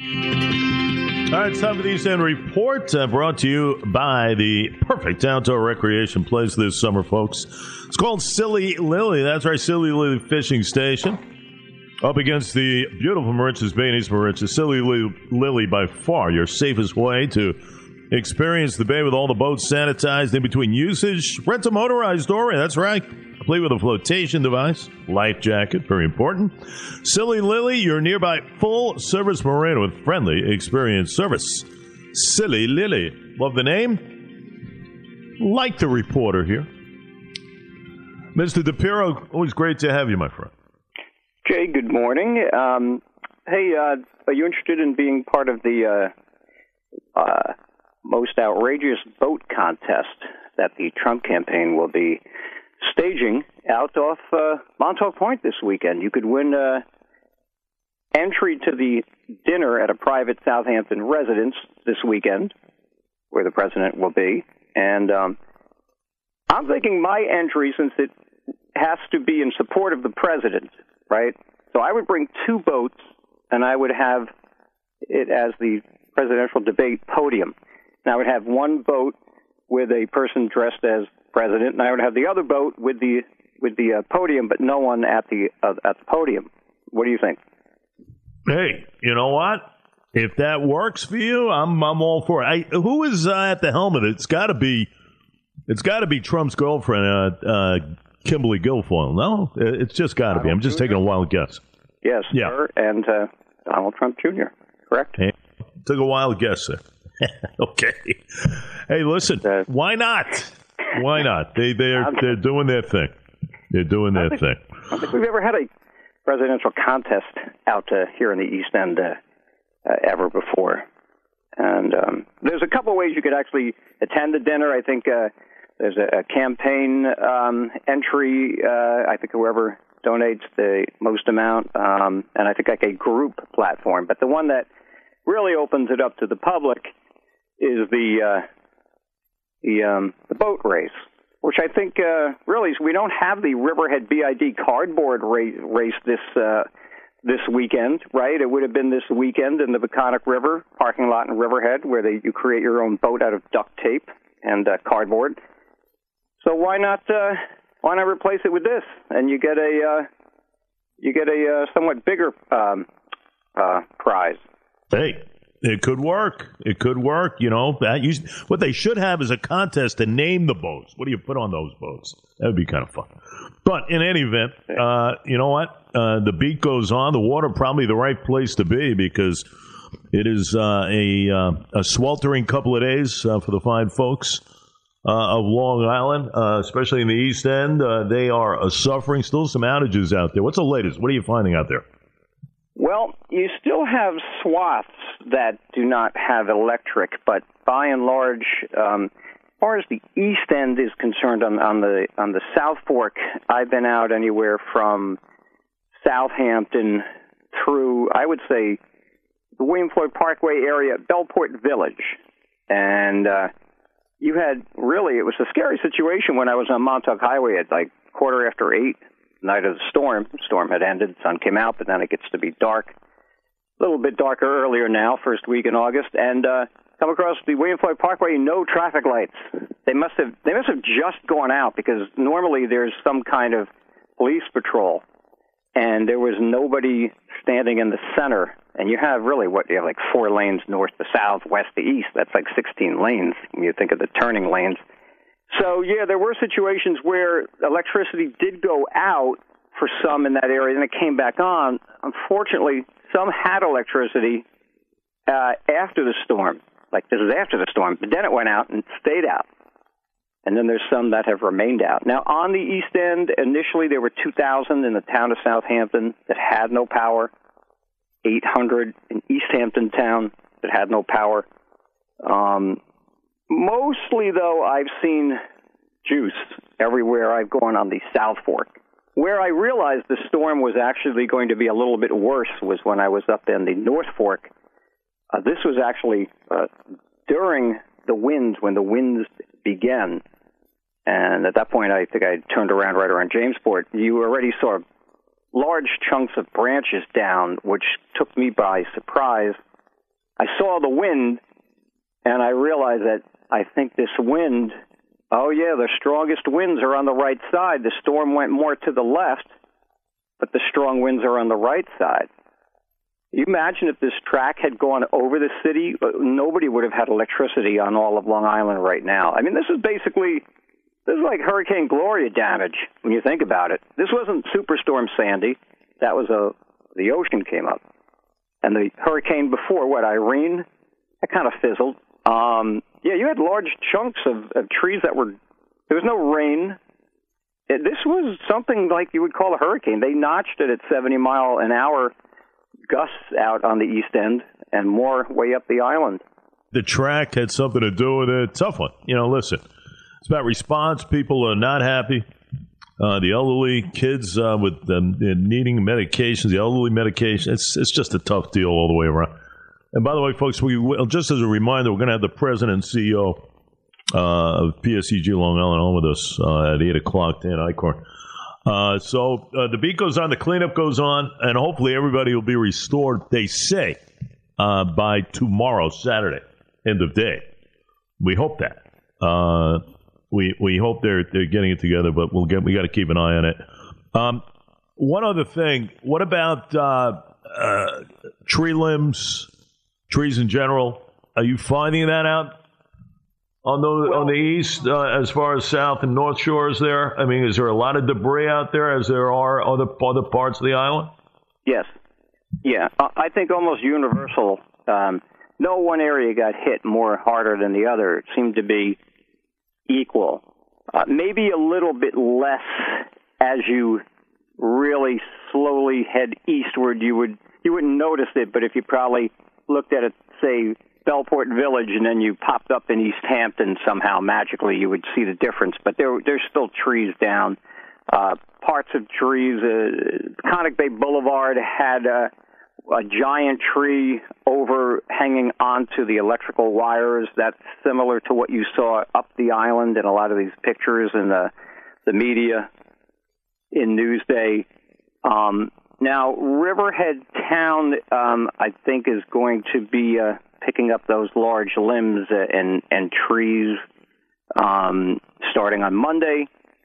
All right, it's time for the East End Report, brought to you by the perfect outdoor recreation place this summer, folks. It's called Silly Lily. That's right, Silly Lily Fishing Station. Up against the beautiful Moriches Bay in East Moriches. Silly Lily, by far your safest way to experience the bay with all the boats sanitized in between usage. Rent a motorized dory, that's right. Complete with a flotation device, life jacket, very important. Silly Lily, your nearby full-service marina with friendly, experienced service. Silly Lily. Love the name? Like the reporter here. Mr. DePiero, always great to have you, my friend. Jay, good morning. Hey, are you interested in being part of the most outrageous boat contest that the Trump campaign will be staging out off Montauk Point this weekend? You could win entry to the dinner at a private Southampton residence this weekend, where the president will be. And I'm thinking my entry, since it has to be in support of the president, right? So I would bring two boats, and I would have it as the presidential debate podium. And I would have one boat with a person dressed as president, and I would have the other boat with the podium, but no one at the podium. What do you think? Hey, you know what? If that works for you, I'm all for it. Who is at the helm of it? It's got to be Trump's girlfriend, Kimberly Guilfoyle. No, it's just got to be. I'm just taking a wild guess. Yes, yeah. Her and Donald Trump Jr. Correct. Hey, took a wild guess there. Okay. Hey, listen. Why not? Why not? They're doing their thing. They're doing their thing. I don't think we've ever had a presidential contest out here in the East End ever before. And there's a couple ways you could actually attend the dinner. I think there's a campaign entry. I think whoever donates the most amount, and I think like a group platform. But the one that really opens it up to the public is the boat race, which I think really we don't have the Riverhead BID cardboard race this weekend, right? It would have been this weekend in the Peconic River parking lot in Riverhead, where you create your own boat out of duct tape and cardboard. So why not replace it with this, and you get a somewhat bigger prize. Hey, it could work. It could work. You know, what they should have is a contest to name the boats. What do you put on those boats? That would be kind of fun. But in any event, you know what? The beat goes on. The water probably the right place to be, because it is a sweltering couple of days for the fine folks of Long Island, especially in the East End. They are suffering. Still some outages out there. What's the latest? What are you finding out there? Well, you still have swaths that do not have electric, but by and large, as far as the East End is concerned, on the South Fork, I've been out anywhere from Southampton through, I would say, the William Floyd Parkway area, Bellport Village. And you had really, it was a scary situation when I was on Montauk Highway at like 8:15, night of the storm. The storm had ended, the sun came out, but then it gets to be dark. A little bit darker earlier now, first week in August, and come across the William Floyd Parkway, no traffic lights. They must have just gone out, because normally there's some kind of police patrol, and there was nobody standing in the center. And you have really like 4 lanes north to south, west to east. That's like 16 lanes when you think of the turning lanes. So, yeah, there were situations where electricity did go out for some in that area, and it came back on. Unfortunately, some had electricity after the storm. Like, this is after the storm, but then it went out and stayed out. And then there's some that have remained out. Now, on the East End, initially there were 2,000 in the town of Southampton that had no power, 800 in East Hampton town that had no power. Mostly, though, I've seen juice everywhere I've gone on the South Fork. Where I realized the storm was actually going to be a little bit worse was when I was up in the North Fork. This was actually during the winds, when the winds began. And at that point, I think I turned around right around Jamesport. You already saw large chunks of branches down, which took me by surprise. I saw the wind, and I realized that I think this wind, the strongest winds are on the right side. The storm went more to the left, but the strong winds are on the right side. You imagine if this track had gone over the city, nobody would have had electricity on all of Long Island right now. I mean, this is like Hurricane Gloria damage when you think about it. This wasn't Superstorm Sandy. That was the ocean came up. And the hurricane before, Irene, that kind of fizzled. You had large chunks of trees there was no rain. This was something like you would call a hurricane. They notched it at 70-mile-an-hour gusts out on the east end and more way up the island. The track had something to do with it. Tough one. Listen, it's about response. People are not happy. The elderly, kids with needing medications, the elderly medication. It's just a tough deal all the way around. And by the way, folks, just as a reminder, we're going to have the president and CEO of PSEG Long Island on with us at 8 o'clock, Dan Eichhorn. So the beat goes on, the cleanup goes on, and hopefully everybody will be restored, they say, by tomorrow, Saturday, end of day. We hope that. We hope they're getting it together, but we got to keep an eye on it. One other thing, what about tree limbs, trees in general? Are you finding that out on the east as far as south and north shores there? I mean, is there a lot of debris out there as there are other parts of the island? Yes. Yeah, I think almost universal. No one area got hit more harder than the other. It seemed to be equal. Maybe a little bit less as you really slowly head eastward. You wouldn't notice it, but if you probably looked at it, say, Bellport Village, and then you popped up in East Hampton somehow magically, you would see the difference. But there's still trees down. Parts of trees. Connick Bay Boulevard had a giant tree overhanging onto the electrical wires. That's similar to what you saw up the island in a lot of these pictures in the media in Newsday. Now, Riverhead Town, I think, is going to be picking up those large limbs and trees starting on Monday.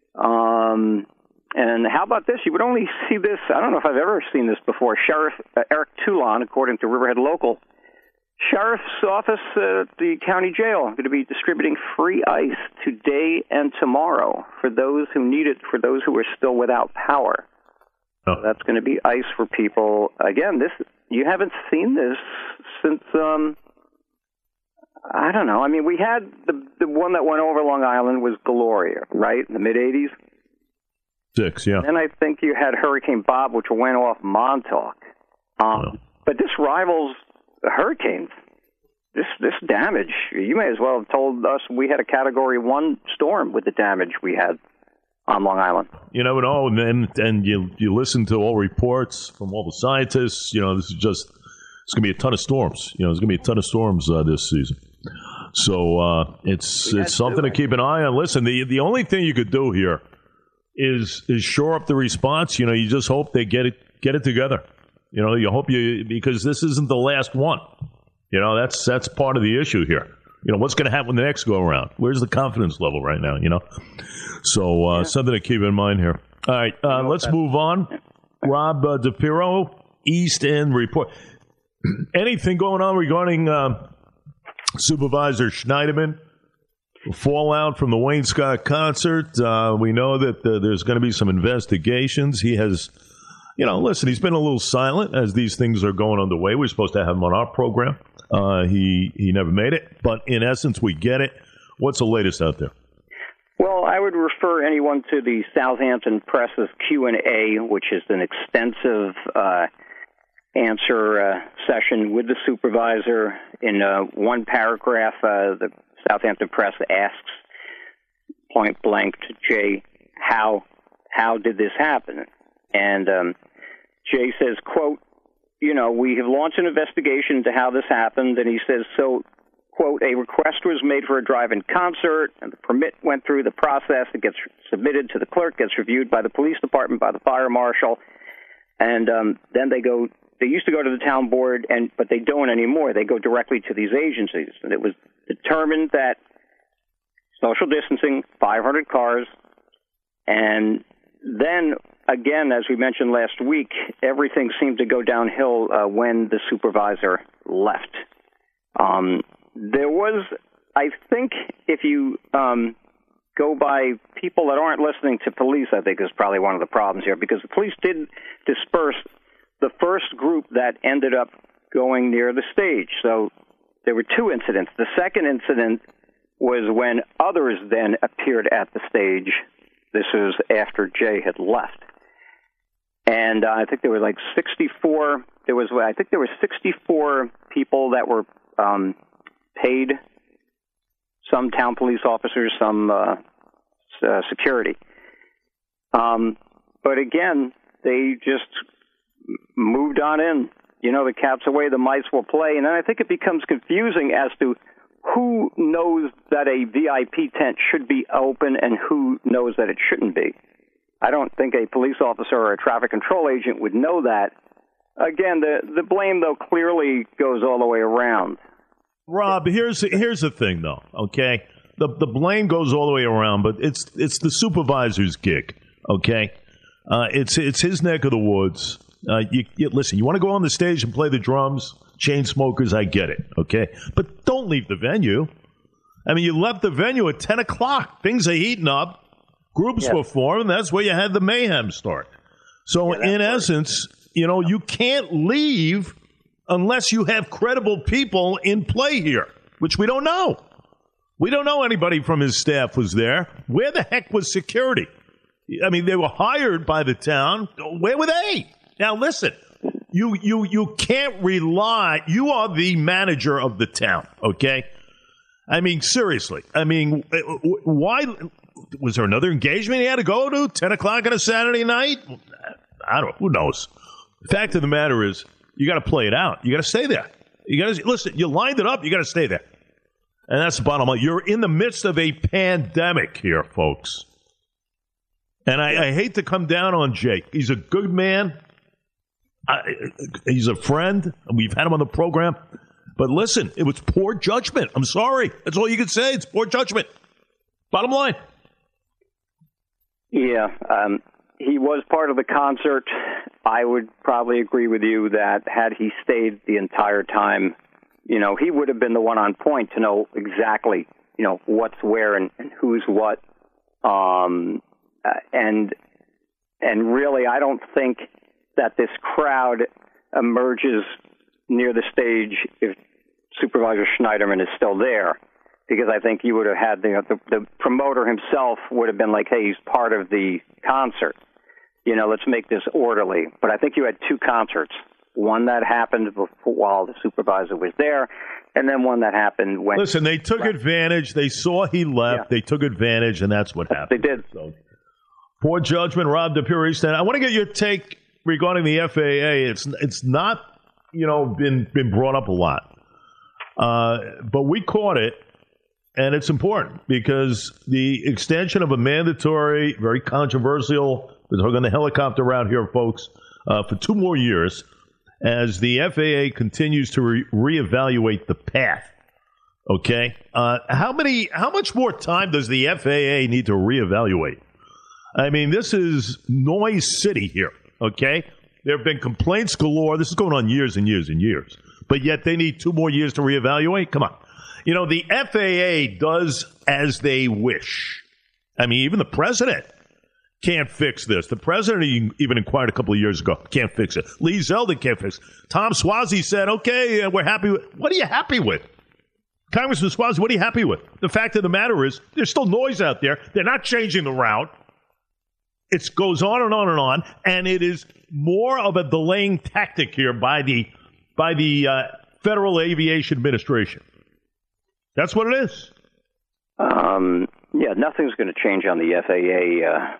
And how about this? You would only see this, I don't know if I've ever seen this before. Sheriff Eric Toulon, according to Riverhead Local, Sheriff's Office at the county jail, going to be distributing free ice today and tomorrow for those who need it, for those who are still without power. Oh. So that's going to be ice for people. Again, you haven't seen this since, I don't know. I mean, we had the one that went over Long Island was Gloria, right, in the mid-'80s? 6, yeah. And I think you had Hurricane Bob, which went off Montauk. But this rivals hurricanes. This damage, you may as well have told us we had a Category 1 storm with the damage we had on Long Island. You never know, and you listen to all reports from all the scientists. This is just, it's going to be a ton of storms. There's going to be a ton of storms this season. So it's something to keep an eye on. Listen, the only thing you could do here is shore up the response. You just hope they get it together. You hope because this isn't the last one. That's part of the issue here. What's going to happen the next go around? Where's the confidence level right now? So something to keep in mind here. All right, let's move on. Rob DePiro, East End Report. Anything going on regarding Supervisor Schneiderman? Fallout from the Wayne Scott concert. We know that there's going to be some investigations. He has, listen, he's been a little silent as these things are going underway. We're supposed to have him on our program. He never made it, but in essence, we get it. What's the latest out there? Well, I would refer anyone to the Southampton Press's Q&A, which is an extensive answer session with the supervisor. In one paragraph, the Southampton Press asks point blank to Jay, how did this happen? And Jay says, quote, we have launched an investigation into how this happened. And he says, so, quote, a request was made for a drive-in concert, and the permit went through the process. It gets submitted to the clerk, gets reviewed by the police department, by the fire marshal, and then they go they used to go to the town board, but they don't anymore. They go directly to these agencies. And it was determined that social distancing, 500 cars, and then, again, as we mentioned last week, everything seemed to go downhill when the supervisor left. There was, I think, if you go by people that aren't listening to police, I think is probably one of the problems here, because the police did disperse the first group that ended up going near the stage. So there were two incidents. The second incident was when others then appeared at the stage. This was after Jay had left. And I think there were like 64, I think there were 64 people that were paid, some town police officers, some security. But again, they just moved on in. You know, the cat's away, the mice will play. And then I think it becomes confusing as to who knows that a VIP tent should be open and who knows that it shouldn't be. I don't think a police officer or a traffic control agent would know that. Again, the blame, though, clearly goes all the way around. Rob, here's the thing, though, okay? The blame goes all the way around, but it's the supervisor's gig, okay? It's his neck of the woods. Listen, you want to go on the stage and play the drums? Chain smokers, I get it, okay? But don't leave the venue. I mean, you left the venue at 10 o'clock. Things are heating up. Groups were formed. That's where you had the mayhem start. So, in essence, you know, you can't leave unless you have credible people in play here, which we don't know. We don't know anybody from his staff was there. Where the heck was security? I mean, they were hired by the town. Where were they? Now, listen. You can't rely. You are the manager of the town, okay? I mean, seriously. I mean, why was there another engagement he had to go to 10 o'clock on a Saturday night? I don't know. Who knows? The fact of the matter is, you got to play it out. You got to stay there. You got to listen. You lined it up. You got to stay there, and that's the bottom line. You're in the midst of a pandemic here, folks. And I hate to come down on Jake. He's a good man. He's a friend. We've had him on the program. But listen, it was poor judgment. I'm sorry. That's all you can say. It's poor judgment. Bottom line. Yeah, he was part of the concert. I would probably agree with you that had he stayed the entire time, you know, he would have been the one on point to know exactly, you know, what's where and who's what. And really, I don't think that this crowd emerges near the stage if Supervisor Schneiderman is still there, because I think you would have had the promoter himself would have been like, hey, he's part of the concert. You know, let's make this orderly. But I think you had two concerts, one that happened while the supervisor was there, and then one that happened when... Listen, they took advantage. They saw he left. Yeah. They took advantage, and that's what happened. They did. So, poor judgment, Rob DePury. I want to get your take regarding the FAA. It's not, you know, been brought up a lot. But we caught it, and it's important because the extension of a mandatory, very controversial, we're talking the helicopter route here, folks, for 2 more years as the FAA continues to reevaluate the path. Okay? How much more time does the FAA need to reevaluate? I mean, this is noise city here. Okay? There have been complaints galore. This is going on years and years and years. But yet they need 2 more years to reevaluate? Come on. You know, the FAA does as they wish. I mean, even the president can't fix this. The president even inquired a couple of years ago, can't fix it. Lee Zeldin can't fix it. Tom Suozzi said, okay, we're happy with. What are you happy with? Congressman Suozzi, what are you happy with? The fact of the matter is, there's still noise out there. They're not changing the route. It goes on and on and on, and it is more of a delaying tactic here by the Federal Aviation Administration. That's what it is. Yeah, nothing's going to change on the FAA,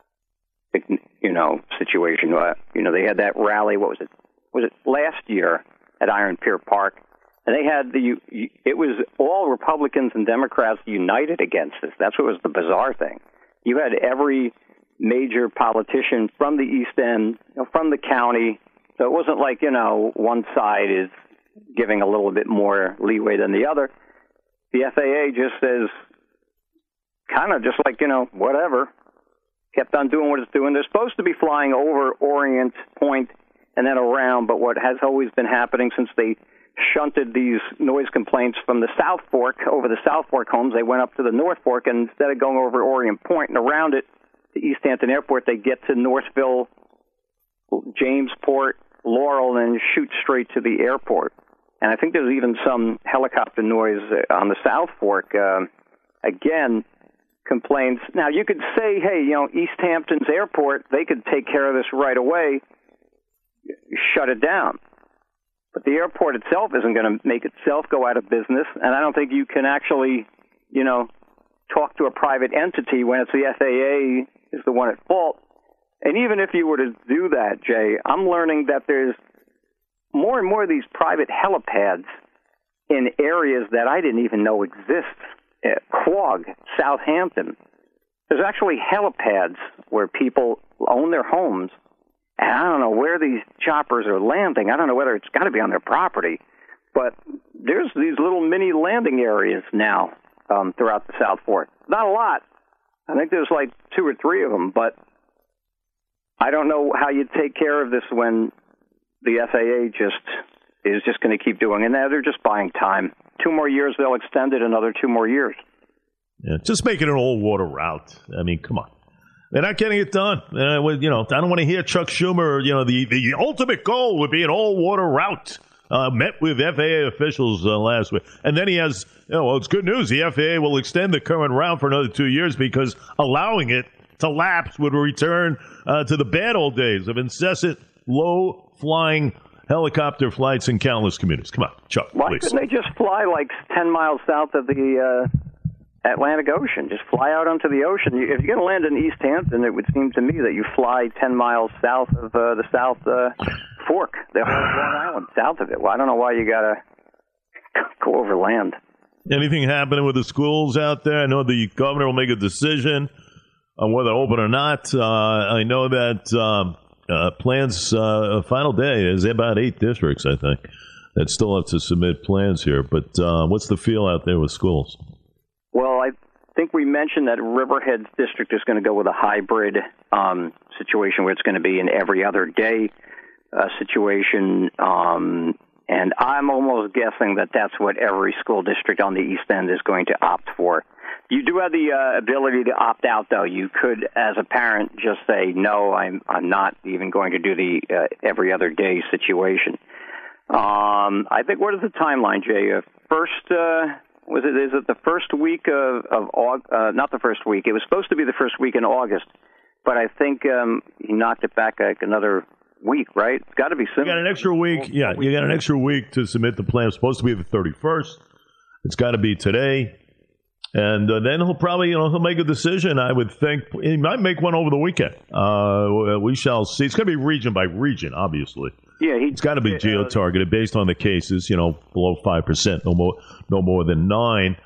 situation. They had that rally. What was it? Was it last year at Iron Pier Park? And they had it was all Republicans and Democrats united against this. That's what was the bizarre thing. You had every major politician from the East End, from the county, So it wasn't like, one side is giving a little bit more leeway than the other. The FAA just says, kind of just like, whatever, kept on doing what it's doing. They're supposed to be flying over Orient Point and then around, but what has always been happening since they shunted these noise complaints from the South Fork over the South Fork homes, they went up to the North Fork, and instead of going over Orient Point and around it to East Hampton Airport, they get to Northville, Jamesport, Laurel, and shoot straight to the airport. And I think there's even some helicopter noise on the South Fork. Again, complaints. Now, you could say, hey, East Hampton's airport, they could take care of this right away, shut it down. But the airport itself isn't going to make itself go out of business, and I don't think you can actually, talk to a private entity when it's the FAA is the one at fault. And even if you were to do that, Jay, I'm learning that there's more and more of these private helipads in areas that I didn't even know exist. Quogue, Southampton. There's actually helipads where people own their homes, and I don't know where these choppers are landing. I don't know whether it's got to be on their property, but there's these little mini landing areas now throughout the South Fork. Not a lot. I think there's like 2 or 3 of them, but I don't know how you take care of this when the FAA is just going to keep doing it. And now they're just buying time. 2 more years, they'll extend it another 2 more years. Yeah, just make it an all-water route. I mean, come on. They're not getting it done. I don't want to hear Chuck Schumer, the ultimate goal would be an all-water route. Met with FAA officials last week. And then he has, it's good news. The FAA will extend the current route for another 2 years because allowing it to lapse would return to the bad old days of incessant, low-flying helicopter flights in countless communities. Come on, Chuck, Why please. couldn't they just fly like 10 miles south of the Atlantic Ocean? Just fly out onto the ocean. If you're going to land in East Hampton, it would seem to me that you fly 10 miles south of the South Fork, the whole Long Island, south of it. Well, I don't know why you got to go over land. Anything happening with the schools out there? I know the governor will make a decision on whether to open or not. I know that plans, final day is about 8 districts, I think, that still have to submit plans here. But what's the feel out there with schools? Well, I think we mentioned that Riverhead's district is going to go with a hybrid situation where it's going to be an every other day situation. And I'm almost guessing that that's what every school district on the East End is going to opt for. You do have the ability to opt out, though. You could, as a parent, just say, no, I'm not even going to do the every other day situation. I think, what is the timeline, Jay? Is it the first week of August? Not the first week. It was supposed to be the first week in August, but I think he knocked it back like another week, right? It's got to be soon. You got an extra week. Yeah, you got an extra week to submit the plan. It's supposed to be the 31st. It's got to be today. And then he'll probably, he'll make a decision. I would think he might make one over the weekend. We shall see. It's going to be region by region, obviously. Yeah, it's got to be geo-targeted based on the cases. Below 5%, no more than 9.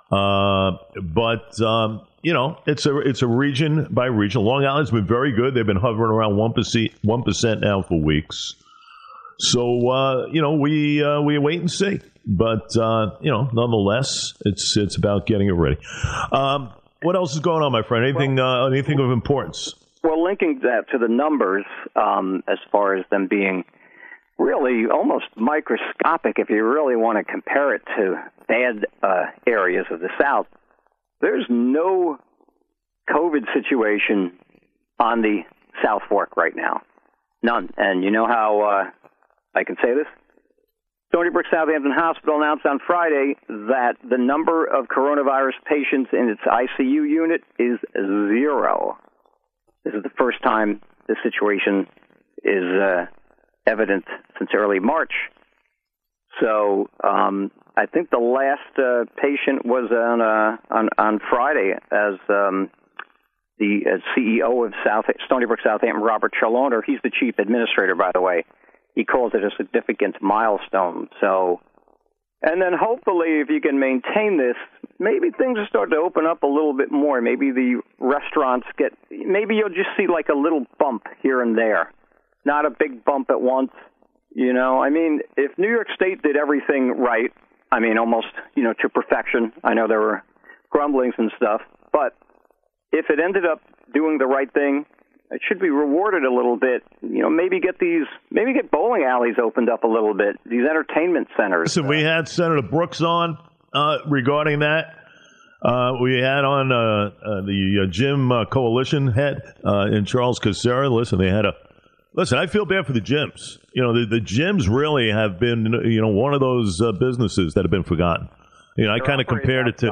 It's a region by region. Long Island's been very good. They've been hovering around 1% now for weeks. So we wait and see. But nonetheless, it's about getting it ready. What else is going on, my friend? Anything of importance? Well, linking that to the numbers, as far as them being really almost microscopic, if you really want to compare it to bad areas of the South, there's no COVID situation on the South Fork right now. None. And you know how I can say this? Stony Brook Southampton Hospital announced on Friday that the number of coronavirus patients in its ICU unit is 0. This is the first time this situation is evident since early March. So I think the last patient was on Friday, as the CEO of Stony Brook Southampton, Robert Trelawney. He's the chief administrator, by the way. He calls it a significant milestone. So, and then hopefully, if you can maintain this, maybe things will start to open up a little bit more. Maybe the restaurants maybe you'll just see like a little bump here and there. not a big bump at once. You know, I mean, if New York State did everything right, I mean, almost, you know, to perfection. I know there were grumblings and stuff, but if it ended up doing the right thing, it should be rewarded a little bit. You know, maybe get bowling alleys opened up a little bit, these entertainment centers. Listen, we had Senator Brooks on regarding that. We had on the gym coalition head in Charles Casera. Listen, I feel bad for the gyms. You know, the gyms really have been, you know, one of those businesses that have been forgotten. You know, I kind of compared it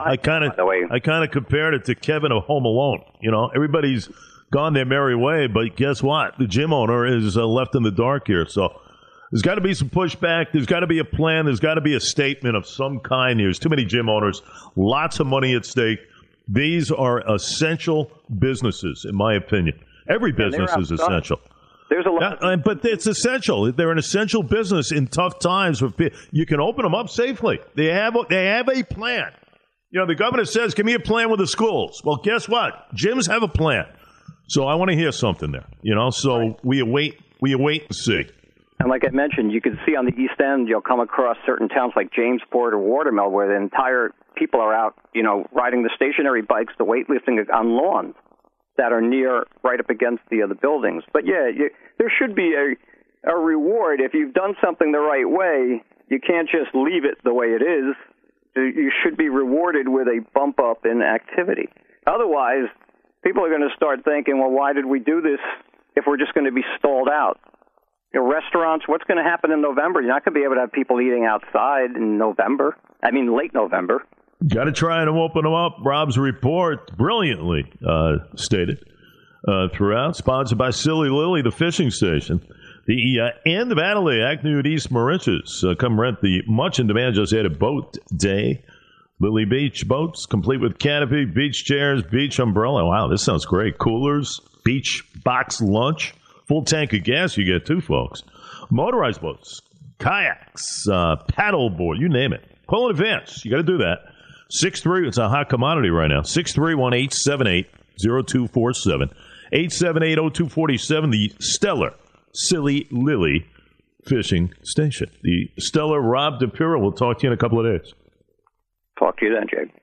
to Kevin of Home Alone. You know, everybody's gone their merry way, but guess what? The gym owner is left in the dark here. So there's got to be some pushback. There's got to be a plan. There's got to be a statement of some kind. There's too many gym owners, lots of money at stake. These are essential businesses, in my opinion. Every business is essential. There's a lot, but it's essential. They're an essential business in tough times. You can open them up safely. They have a plan. You know, the governor says, "Give me a plan with the schools." Well, guess what? Gyms have a plan. So I want to hear something there. You know, so right. we await and see. And like I mentioned, you can see on the East End, you'll come across certain towns like Jamesport or Watermill where the entire people are out, you know, riding the stationary bikes, the weightlifting on lawns that are near, right up against the other buildings. But yeah, there should be a reward. If you've done something the right way, you can't just leave it the way it is. You should be rewarded with a bump up in activity. Otherwise, people are going to start thinking, well, why did we do this if we're just going to be stalled out? You know, restaurants, what's going to happen in November? You're not going to be able to have people eating outside in November. I mean, late November. Got to try and open them up. Rob's report, brilliantly stated throughout, sponsored by Silly Lily, the fishing station. The end of Adileak, New East Mauritius. Come rent the much-in-demand just added boat day. Lily Beach boats, complete with canopy, beach chairs, beach umbrella. Wow, this sounds great. Coolers, beach box lunch, full tank of gas you get too, folks. Motorized boats, kayaks, paddle board, you name it. Call in advance. You got to do that. 6'3", it's a hot commodity right now. 631-878-0247. 878-0247, the stellar Silly Lily fishing station. The stellar Rob DePiro will talk to you in a couple of days. Talk to you then, Jake.